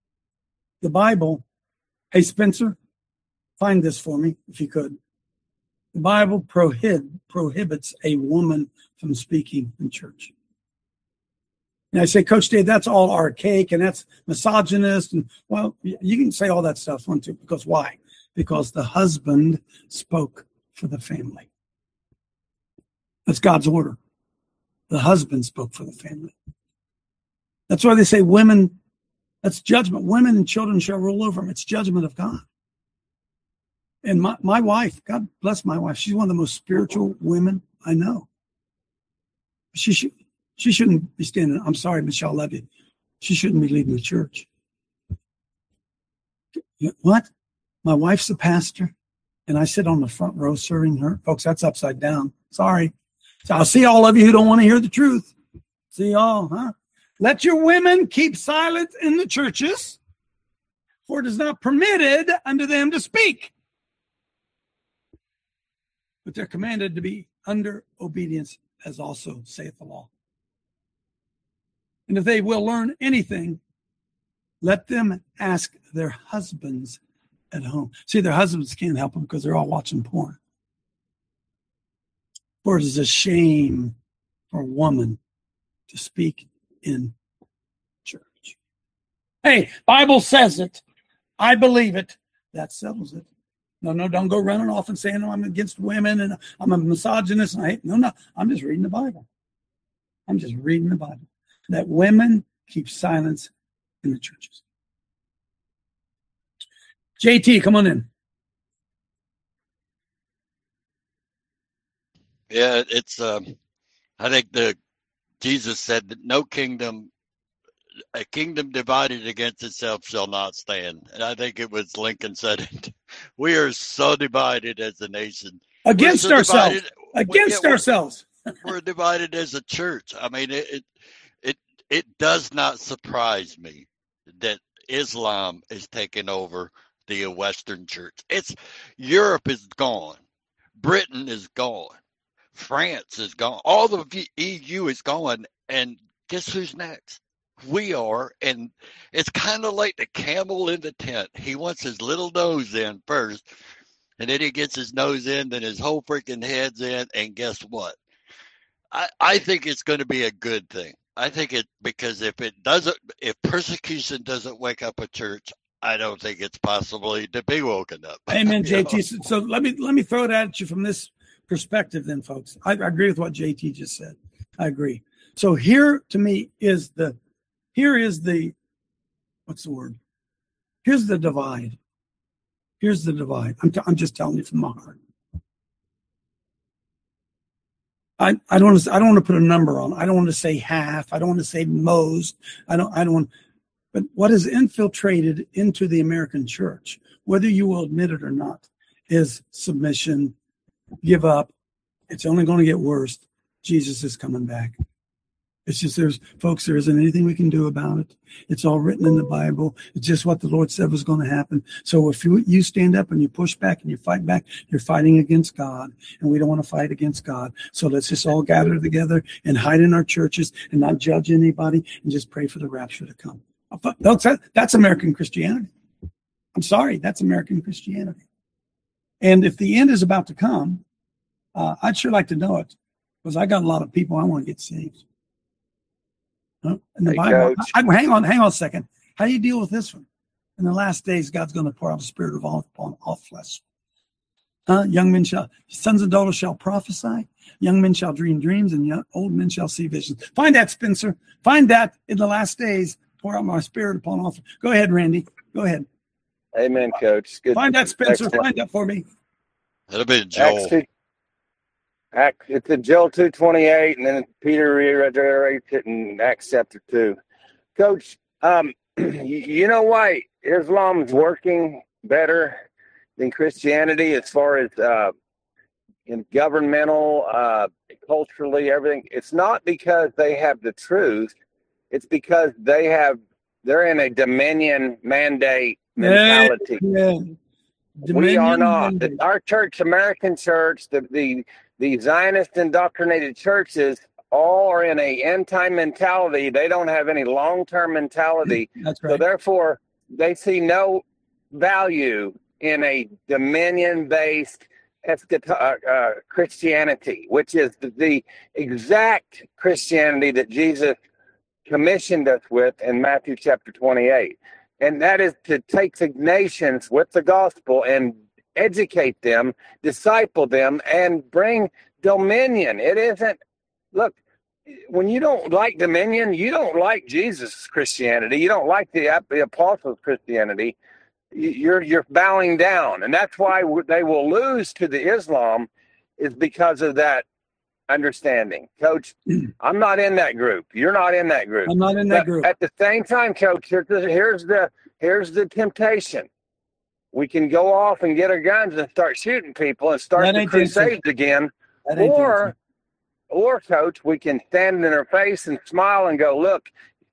The Bible, hey, Spencer, find this for me, if you could. The Bible prohib- prohibits a woman from speaking in church. And I say, Coach Dave, that's all archaic and that's misogynist. And, well, you can say all that stuff, one, too, because why? Because the husband spoke for the family. That's God's order. The husband spoke for the family. That's why they say women, that's judgment. Women and children shall rule over them. It's judgment of God. And my, my wife, God bless my wife, she's one of the most spiritual women I know. She should she shouldn't be standing. I'm sorry, Michelle, I love you. She shouldn't be leading the church. What? My wife's a pastor, and I sit on the front row serving her. Folks, that's upside down. Sorry. So I'll see all of you who don't want to hear the truth. See y'all, huh? Let your women keep silent in the churches, for it is not permitted unto them to speak. But they're commanded to be under obedience, as also saith the law. And if they will learn anything, let them ask their husbands at home. See, their husbands can't help them because they're all watching porn. For it is a shame for a woman to speak in church. Hey, Bible says it. I believe it. That settles it. No, no, don't go running off and saying, oh, I'm against women and I'm a misogynist. And I hate. No, no, I'm just reading the Bible. I'm just reading the Bible. That women keep silence in the churches. J T, come on in. Yeah, it's. Um, I think the Jesus said that no kingdom, a kingdom divided against itself shall not stand. And I think it was Lincoln said it. We are so divided as a nation. Against so ourselves. Divided, Against we're, ourselves. We're divided as a church. I mean, it, it it it does not surprise me that Islam is taking over the Western church. It's Europe is gone. Britain is gone. France is gone. All of the E U is gone. And guess who's next? We are. And it's kind of like the camel in the tent. He wants his little nose in first. And then he gets his nose in, then his whole freaking head's in. And guess what? I, I think it's going to be a good thing. I think it, because if it doesn't, if persecution doesn't wake up a church, I don't think it's possibly to be woken up. Amen, J T. So, so let me let me throw it at you from this perspective then, folks. I, I agree with what J T just said. I agree. So here to me is the, here is the, what's the word? Here's the divide. Here's the divide. I'm, t- I'm just telling you from my heart. I, I don't want to, I don't want to put a number on. I don't want to say half. I don't want to say most. I don't, I don't want, but what is infiltrated into the American church, whether you will admit it or not, is submission, give up. It's only going to get worse. Jesus is coming back. It's just, there's, folks, there isn't anything we can do about it. It's all written in the Bible. It's just what the Lord said was going to happen. So if you, you stand up and you push back and you fight back, you're fighting against God. And we don't want to fight against God. So let's just all gather together and hide in our churches and not judge anybody and just pray for the rapture to come. Folks, that's American Christianity. I'm sorry, that's American Christianity. And if the end is about to come, uh, I'd sure like to know it, because I got a lot of people I want to get saved. Huh? In the hey, Bible, I, I, hang on, hang on a second. How do you deal with this one? In the last days, God's going to pour out the Spirit of all upon all flesh. Uh, young men shall, sons and daughters shall prophesy. Young men shall dream dreams, and young, old men shall see visions. Find that, Spencer. Find that in the last days. Pour out my Spirit upon all. Go ahead, Randy. Go ahead. Amen, Coach. Good. Find that, Spencer. Excellent. Find that for me. That'll be Joel. Acts, it's in Joel two twenty-eight, and then Peter reiterates it in Acts chapter two. Coach, um, you, you know why Islam's working better than Christianity as far as uh, in governmental, uh, culturally, everything? It's not because they have the truth. It's because they have, they're in a dominion mandate mentality. Yeah, yeah. We are not. Mandate. Our church, American church, the, the the Zionist indoctrinated churches, all are in a end-time mentality. They don't have any long-term mentality. That's right. So therefore, they see no value in a dominion-based uh, uh, Christianity, which is the, the exact Christianity that Jesus commissioned us with in Matthew chapter twenty-eight. And that is to take the nations with the gospel and educate them, disciple them, and bring dominion. It isn't, look, when you don't like dominion, you don't like Jesus' Christianity. You don't like the, the apostles' Christianity. You're, you're bowing down. And that's why they will lose to the Islam, is because of that understanding. Coach, I'm not in that group. You're not in that group. I'm not in that But group. At the same time, Coach, here's the, here's the here's the temptation. We can go off and get our guns and start shooting people and start That the ain't the crusades intent. again. That ain't the Or, intent. or Coach, we can stand in their face and smile and go, look,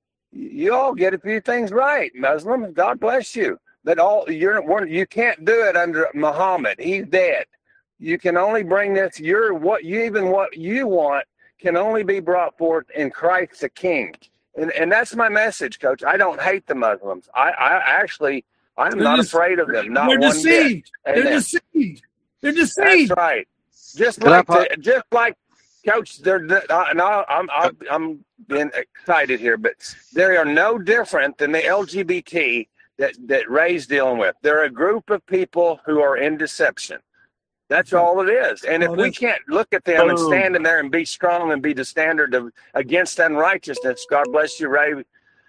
you all get a few things right. Muslims, God bless you. But all you're we're- you can't do it under Muhammad. He's dead. You can only bring this. You're what you even what you want can only be brought forth in Christ the King. And and that's my message, Coach. I don't hate the Muslims. I, I actually I'm They're not dece- afraid of them. Not They're one deceived. bit. They're Amen. deceived. They're deceived. That's right. Just Can I like po- the, just like Coach, they're uh, no, I'm I'm I'm being excited here, but they are no different than the L G B T that that Ray's dealing with. They're a group of people who are in deception. That's all it is. And if All it we is. can't look at them and Boom. stand in there and be strong and be the standard of against unrighteousness, God bless you, Ray.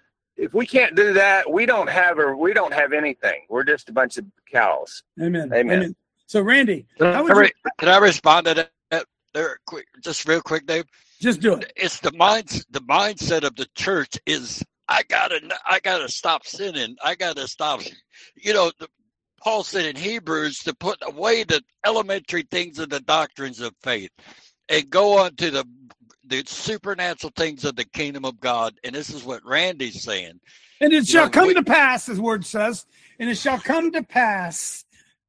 If we can't do that, we don't have or we don't have anything. We're just a bunch of cows. Amen. Amen. Amen. So, Randy, Can how I, would you? re- can I respond to that, that there quick, just real quick, Dave? Just do it. It's the mind, the mindset of the church is I gotta, I gotta stop sinning. I gotta stop. You know, the, Paul said in Hebrews to put away the elementary things of the doctrines of faith and go on to the the supernatural things of the kingdom of God. And this is what Randy's saying. And it You shall know, come we- to pass, his word says, and it shall come to pass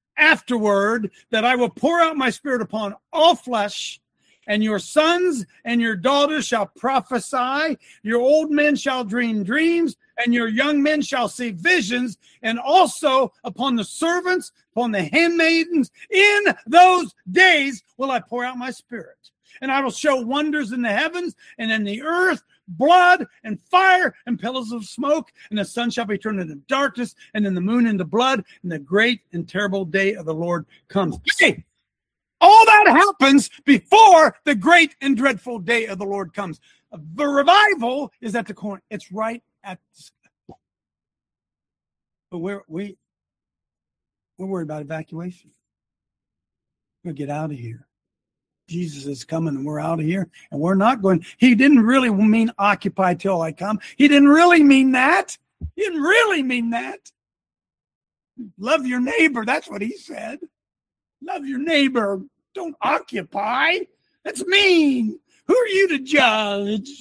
afterward that I will pour out my spirit upon all flesh, and your sons and your daughters shall prophesy, your old men shall dream dreams, and your young men shall see visions, and also upon the servants, upon the handmaidens, in those days will I pour out my spirit. And I will show wonders in the heavens and in the earth, blood and fire and pillars of smoke, and the sun shall be turned into darkness, and then the moon into blood, and the great and terrible day of the Lord comes. Hey, all that happens before the great and dreadful day of the Lord comes. The revival is at the corner. It's right at the But we're we we're worried about evacuation. We'll get out of here. Jesus is coming and we're out of here and we're not going. He didn't really mean occupy till I come. He didn't really mean that. He didn't really mean that. Love your neighbor. That's what he said. Love your neighbor. Don't occupy. That's mean. Who are you to judge?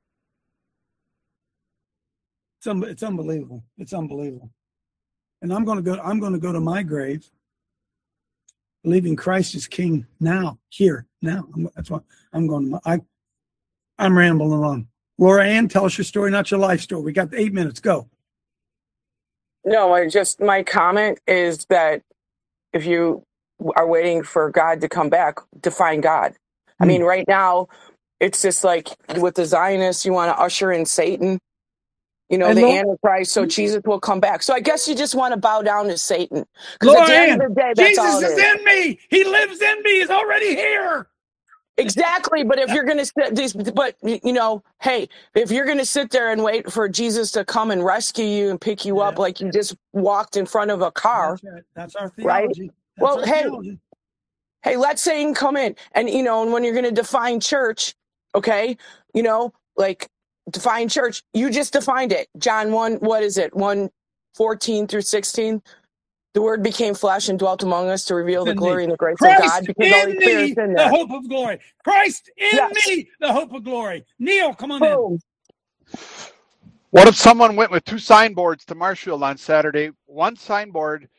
It's, un- it's unbelievable. It's unbelievable. And I'm going to go. I'm going to go to my grave, believing Christ is King now, here, now. I'm, that's why I'm going to. My, I, I'm rambling on. Laura Ann, tell us your story, not your life story. We got eight minutes. Go. No, I just my comment is that if you are waiting for God to come back, define God. I mean, right now, it's just like with the Zionists, you want to usher in Satan, you know, And the Lo- Antichrist, so Jesus will come back. So I guess you just want to bow down to Satan. Because at Laura the end Ann, of the day, that's Jesus all it is is. in me. He lives in me. He's already here. Exactly, but if you're going to sit, these, but you know, hey, if you're going to sit there and wait for Jesus to come and rescue you and pick you up like you just walked in front of a car, That's right. That's our right? theology. That's Well, our hey, theology. hey, let Satan come in, and you know, and when you're going to define church, okay, you know, like define church, you just defined it. John one, what is it? one fourteen through sixteen. The word became flesh and dwelt among us to reveal the In glory me. and the grace of Christ God, because the Holy in Spirit's me, in the there. hope of glory. Christ in Yes. me, the hope of glory. Neil, come on Boom. What if someone went with two signboards to Marshfield on Saturday? One signboard.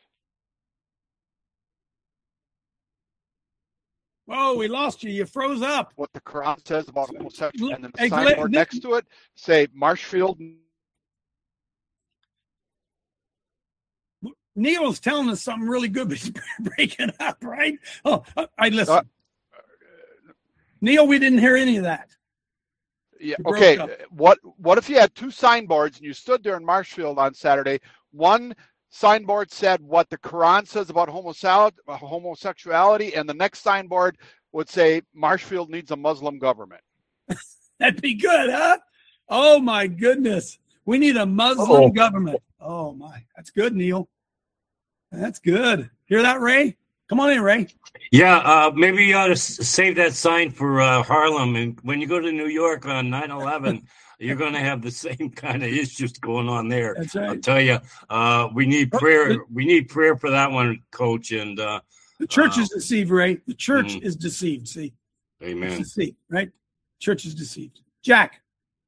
Whoa, we lost you. You froze up. What the Quran says about homosexuality, and then the Hey, Glenn, signboard Nick- next to it say Marshfield. Neil's telling us something really good, but he's breaking up, right? Oh, I listen. Uh, Neil, we didn't hear any of that. Yeah. You broke Okay. up. What What if you had two signboards and you stood there in Marshfield on Saturday? One signboard said what the Quran says about homosexuality, homosexuality, and the next signboard would say Marshfield needs a Muslim government. That'd be good, huh? Oh my goodness. We need a Muslim Uh-oh. government. Oh my. That's good, Neil. That's good. Hear that, Ray? Come on in, Ray. Yeah, uh, maybe you ought to s- save that sign for uh, Harlem. And when you go to New York on nine eleven, you're going to have the same kind of issues going on there. That's right. I'll tell you, uh, we need prayer. We need prayer for that one, Coach. And uh, The church uh, is deceived, Ray. The church Mhm. is deceived. See, Amen. it's deceived, right? Church is deceived. Jack.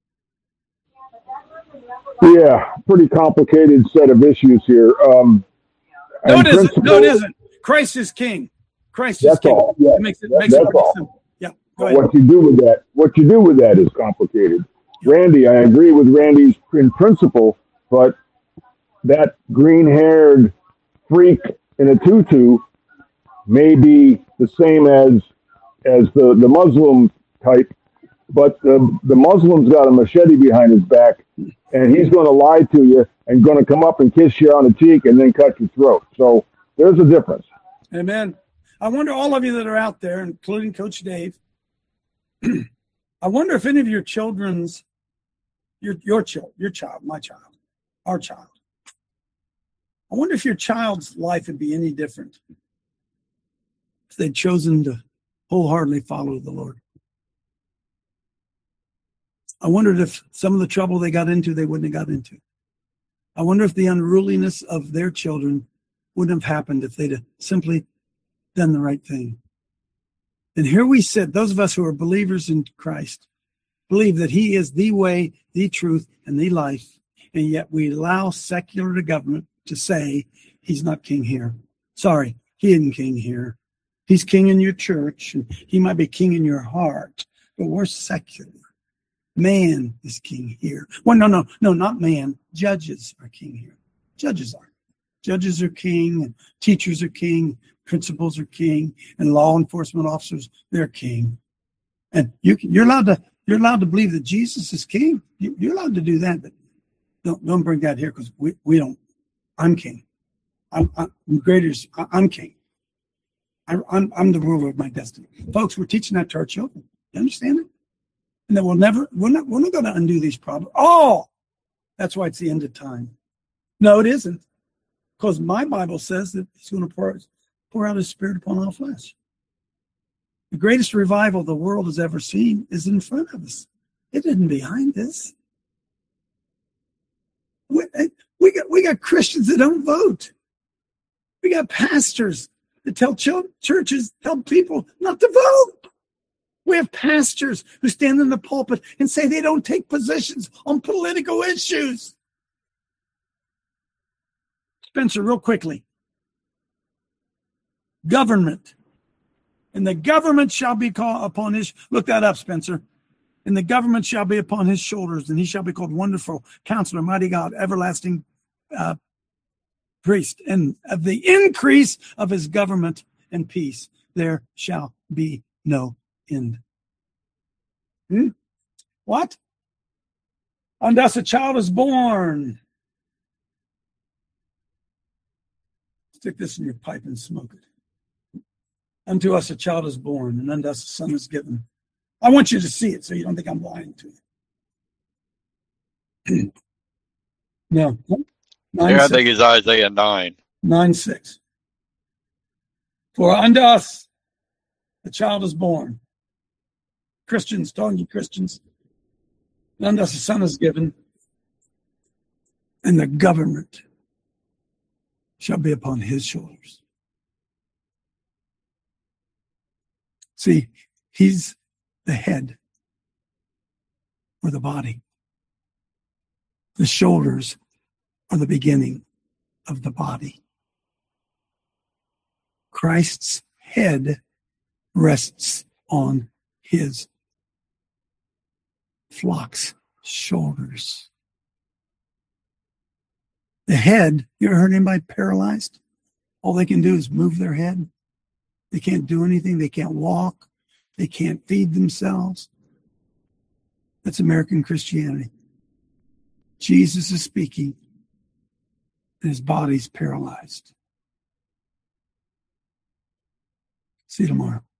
Yeah, pretty complicated set of issues here. Um, No, and it isn't. No, it principle- isn't. Christ is king. Christ is That's king. all. Yeah, It makes it that- makes it that's pretty all. simple. Yeah. Go ahead. What you do with that, what you do with that is complicated. Randy, I agree with Randy's in principle, but that green-haired freak in a tutu may be the same as as the, the Muslim type, but the, the Muslim's got a machete behind his back, and he's going to lie to you and going to come up and kiss you on the cheek and then cut your throat. So there's a difference. Amen. I wonder, all of you that are out there, including Coach Dave, I wonder if any of your children's, your your child, your child, my child, our child, I wonder if your child's life would be any different if they'd chosen to wholeheartedly follow the Lord. I wondered if some of the trouble they got into, they wouldn't have got into. I wonder if the unruliness of their children wouldn't have happened if they'd have simply done the right thing. And here we sit, those of us who are believers in Christ, believe that he is the way, the truth, and the life, and yet we allow secular government to say he's not king here. Sorry, he isn't king here. He's king in your church, and he might be king in your heart, but we're secular. Man is king here. Well, no, no, no, not man. Judges are king here. Judges are. Judges are king, and teachers are king, principals are king, and law enforcement officers, they're king. And you can, you're allowed to you're allowed to believe that Jesus is king. You, you're allowed to do that, but don't don't bring that here because we, we don't. I'm king. I'm, I'm greater. I'm king. I, I'm I'm the ruler of my destiny, folks. We're teaching that to our children. You understand it? And then we'll never. We're not. We're not going to undo these problems. Oh, that's why it's the end of time. No, it isn't, because my Bible says that he's going to pour pour out his Spirit upon all flesh. The greatest revival the world has ever seen is in front of us. It isn't behind us. We, we got we got Christians that don't vote. We got pastors that tell ch- churches, tell people not to vote. We have pastors who stand in the pulpit and say they don't take positions on political issues. Spencer, real quickly. Government. And the government shall be called upon his, look that up, Spencer. And the government shall be upon his shoulders, and he shall be called Wonderful Counselor, Mighty God, Everlasting uh, Priest. And of the increase of his government and peace, there shall be no end. Hmm? What? And thus a child is born. Stick this in your pipe and smoke it. Unto us a child is born, and unto us a son is given. I want you to see it so you don't think I'm lying to you. No. Nine, Yeah, I six. think it's Isaiah nine. nine six. For unto us a child is born. Christians, telling you Christians. And unto us a son is given, and the government shall be upon his shoulders. See, he's the head or the body. The shoulders are the beginning of the body. Christ's head rests on his flock's shoulders. The head, you ever heard anybody paralyzed? All they can do is move their head. They can't do anything. They can't walk. They can't feed themselves. That's American Christianity. Jesus is speaking, and his body's paralyzed. See you tomorrow.